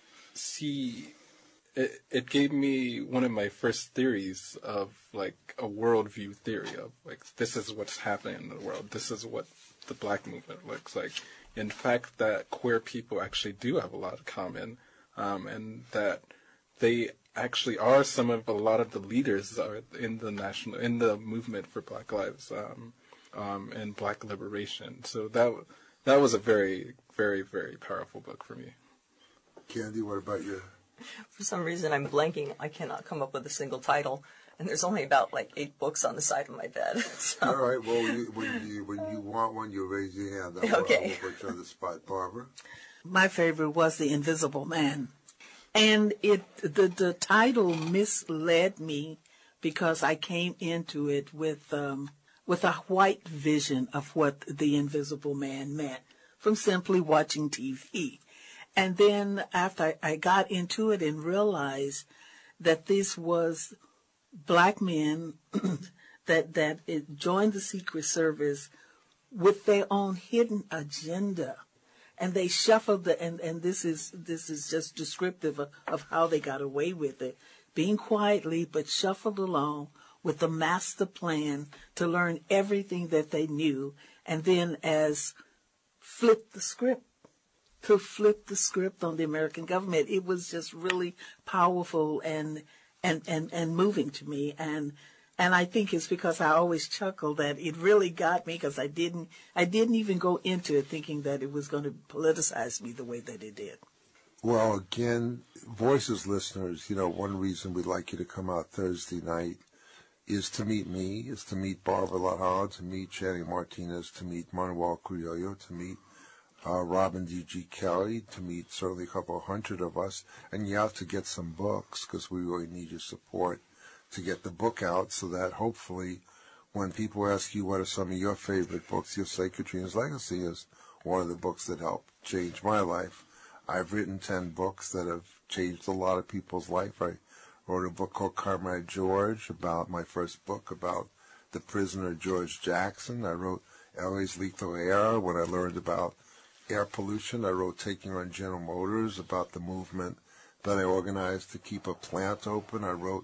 Speaker 3: see. It, it gave me one of my first theories of like a worldview theory of like, this is what's happening in the world. This is what the Black movement looks like. In fact, that queer people actually do have a lot in common, um, and that they actually are some of a lot of the leaders are in the national, in the movement for Black lives, um, um, and Black liberation. So that, that was a very, very, very powerful book for me.
Speaker 2: Candy, what about you?
Speaker 4: For some reason, I'm blanking. I cannot come up with a single title, and there's only about like eight books on the side of my bed. So.
Speaker 2: All right. Well, you, when you when you want one, you raise your hand. I
Speaker 4: Okay.
Speaker 2: will put you on the spot, Barbara.
Speaker 5: My favorite was The Invisible Man. And it the, the title misled me because I came into it with um, with a white vision of what the Invisible Man meant from simply watching T V. And then after I got into it and realized that this was Black men that that it joined the Secret Service with their own hidden agenda. And they shuffled the, and, and this is this is just descriptive of, of how they got away with it, being quietly but shuffled along with the master plan to learn everything that they knew, and then as flip the script, to flip the script on the American government. It was just really powerful and and and, and moving to me, and. And I think it's because I always chuckle that it really got me because I didn't, I didn't even go into it thinking that it was going to politicize me the way that it did.
Speaker 2: Well, again, Voices listeners, you know, one reason we'd like you to come out Thursday night is to meet me, is to meet Barbara Lahara, to meet Channing Martinez, to meet Manuel Criollo, to meet uh, Robin D G. Kelly, to meet certainly a couple hundred of us, and you have to get some books because we really need your support to get the book out so that hopefully when people ask you what are some of your favorite books, you'll say Katrina's Legacy is one of the books that helped change my life. I've written ten books that have changed a lot of people's life. I wrote a book called Comrade George, about my first book about the prisoner George Jackson. I wrote L A's Lethal Air when I learned about air pollution. I wrote Taking on General Motors, about the movement that I organized to keep a plant open. I wrote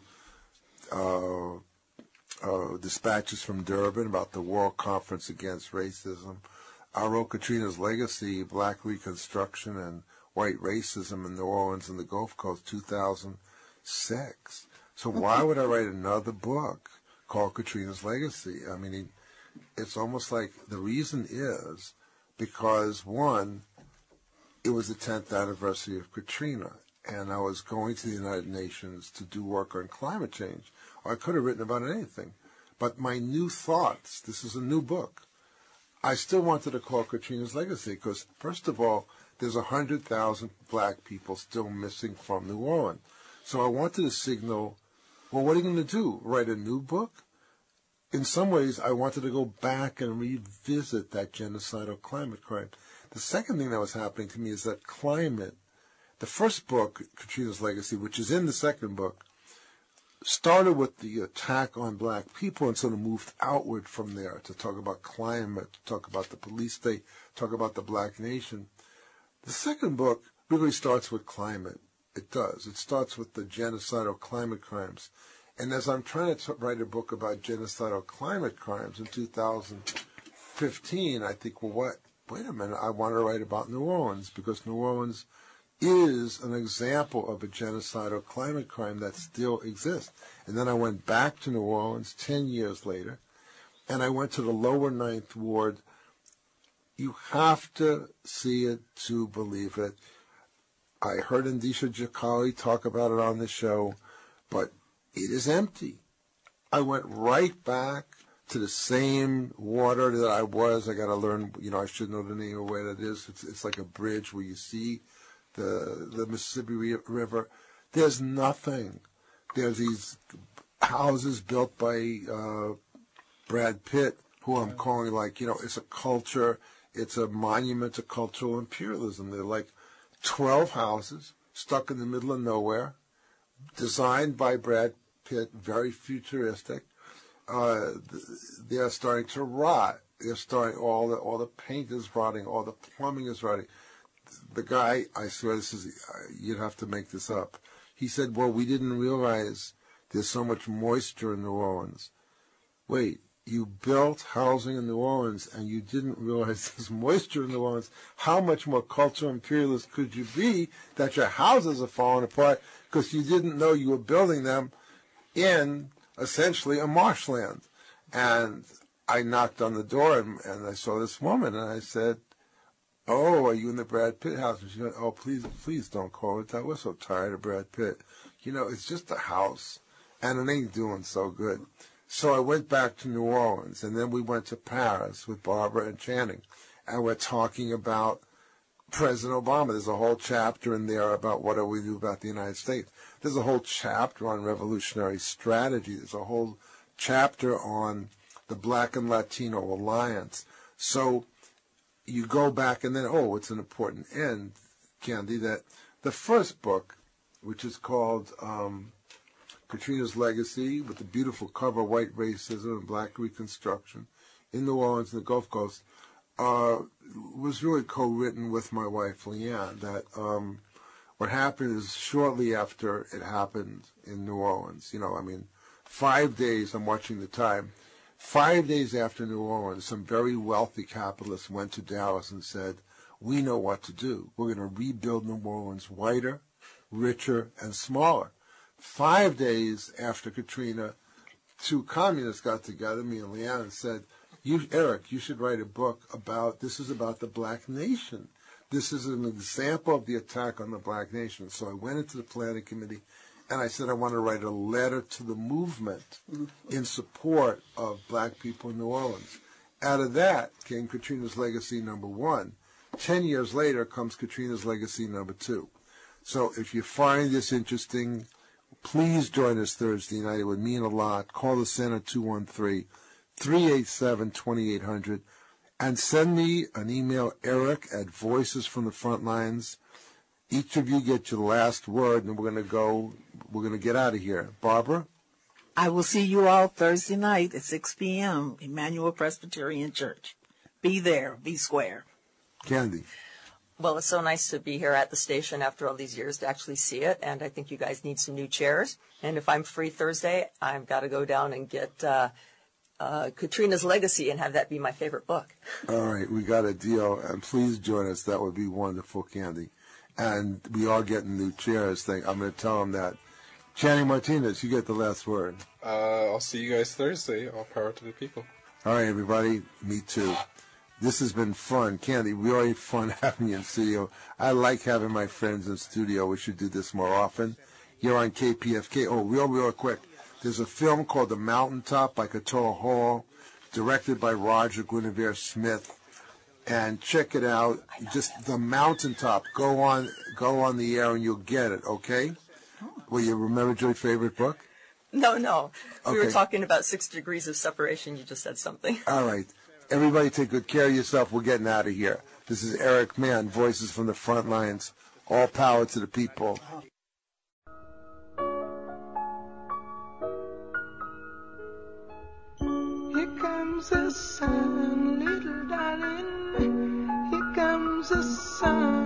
Speaker 2: Uh, uh, Dispatches from Durban, about the World Conference Against Racism. I wrote Katrina's Legacy, Black Reconstruction and White Racism in New Orleans and the Gulf Coast, two thousand six. So why would I write another book called Katrina's Legacy? I mean, it's almost like the reason is because, one, it was the tenth anniversary of Katrina, and I was going to the United Nations to do work on climate change. I could have written about anything. But my new thoughts, this is a new book. I still wanted to call Katrina's Legacy because, first of all, there's one hundred thousand Black people still missing from New Orleans. So I wanted to signal, well, what are you going to do? Write a new book? In some ways, I wanted to go back and revisit that genocidal climate crime. The second thing that was happening to me is that climate, the first book, Katrina's Legacy, which is in the second book, started with the attack on Black people and sort of moved outward from there to talk about climate, to talk about the police state, talk about the Black nation. The second book really starts with climate. It does. It starts with the genocidal climate crimes. And as I'm trying to write a book about genocidal climate crimes in two thousand fifteen, I think, well, what? Wait a minute. I want to write about New Orleans because New Orleans is an example of a genocidal climate crime that still exists. And then I went back to New Orleans ten years later, and I went to the lower Ninth Ward. You have to see it to believe it. I heard Indisha Jakali talk about it on the show, but it is empty. I went right back to the same water that I was. I got to learn, you know, I should know the name of where that is. It's, it's like a bridge where you see the the Mississippi River. There's nothing. There's these houses built by uh, Brad Pitt, who I'm calling like, you know, it's a culture, it's a monument to cultural imperialism. They're like twelve houses stuck in the middle of nowhere, designed by Brad Pitt, very futuristic. Uh, they're starting to rot. They're starting, all the, all the paint is rotting, all the plumbing is rotting. The guy, I swear this is, you'd have to make this up. He said, well, we didn't realize there's so much moisture in New Orleans. Wait, you built housing in New Orleans and you didn't realize there's moisture in New Orleans. How much more cultural imperialist could you be that your houses are falling apart because you didn't know you were building them in essentially a marshland? And I knocked on the door and, and I saw this woman and I said, oh, are you in the Brad Pitt house? And she went, oh, please, please don't call it that. We're so tired of Brad Pitt. You know, it's just a house and it ain't doing so good. So I went back to New Orleans, and then we went to Paris with Barbara and Channing, and we're talking about President Obama. There's a whole chapter in there about what do we do about the United States. There's a whole chapter on revolutionary strategy. There's a whole chapter on the Black and Latino alliance. So you go back, and then, oh, it's an important end, Candy, that the first book, which is called Um, Katrina's Legacy, with the beautiful cover, White Racism and Black Reconstruction in New Orleans and the Gulf Coast, uh, was really co-written with my wife, Leanne. That um, what happened is shortly after it happened in New Orleans, you know, I mean, five days, I'm watching the time, five days after New Orleans, some very wealthy capitalists went to Dallas and said, we know what to do. We're going to rebuild New Orleans whiter, richer, and smaller. Five days after Katrina, two communists got together, me and Leanne, and said, "You, Eric, you should write a book about, this is about the black nation. This is an example of the attack on the black nation." So I went into the planning committee, and I said I want to write a letter to the movement in support of black people in New Orleans. Out of that came Katrina's Legacy number one. Ten years later comes Katrina's Legacy number two. So if you find this interesting, please join us Thursday night. It would mean a lot. Call the center, two one three, three eight seven, two eight zero zero, and send me an email, Eric at Voices from the Frontlines. Each of you get your last word, and we're going to go, we're going to get out of here. Barbara?
Speaker 5: I will see you all Thursday night at six p.m., Emmanuel Presbyterian Church. Be there. Be square.
Speaker 2: Candy?
Speaker 4: Well, it's so nice to be here at the station after all these years to actually see it, and I think you guys need some new chairs. And if I'm free Thursday, I've got to go down and get uh, uh, Katrina's Legacy and have that be my favorite book.
Speaker 2: All right, we got a deal, and please join us. That would be wonderful, Candy. And we are getting new chairs. Thing. I'm going to tell them that. Channing Martinez, you get the last word.
Speaker 3: Uh, I'll see you guys Thursday. All power to the people.
Speaker 2: All right, everybody. Me too. This has been fun. Candy, we already fun having you in studio. I like having my friends in studio. We should do this more often. You're on K P F K. Oh, real, real quick. There's a film called The Mountaintop by Katoa Hall, directed by Roger Guinevere Smith. And check it out. Just The Mountaintop. Go on, go on the air and you'll get it, okay? Will you remember your favorite book?
Speaker 4: No, no. We
Speaker 2: Okay.
Speaker 4: were talking about six degrees of separation. You just said something.
Speaker 2: All right. Everybody take good care of yourself. We're getting out of here. This is Eric Mann, Voices from the Front Lines. All power to the people.
Speaker 1: Here comes the sun, little darling. Here comes the sun.